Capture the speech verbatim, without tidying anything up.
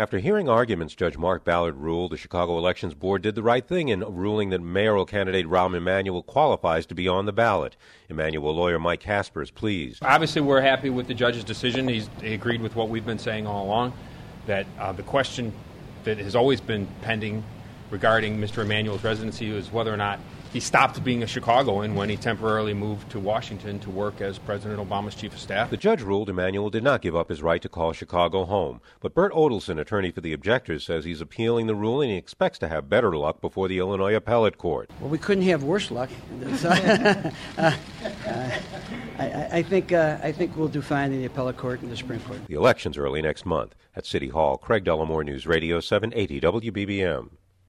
After hearing arguments, Judge Mark Ballard ruled the Chicago Elections Board did the right thing in ruling that mayoral candidate Rahm Emanuel qualifies to be on the ballot. Emanuel lawyer Mike Casper is pleased. Obviously, we're happy with the judge's decision. He's, he agreed with what we've been saying all along, that uh, the question that has always been pending regarding Mister Emanuel's residency is whether or not he stopped being a Chicagoan when he temporarily moved to Washington to work as President Obama's chief of staff. The judge ruled Emanuel did not give up his right to call Chicago home. But Bert Odelson, attorney for the objectors, says he's appealing the ruling and he expects to have better luck before the Illinois Appellate Court. Well, we couldn't have worse luck. uh, uh, I, I, think, uh, I think we'll do fine in the Appellate Court and the Supreme Court. The election's early next month. At City Hall, Craig Dellamore, News Radio seven eighty W B B M.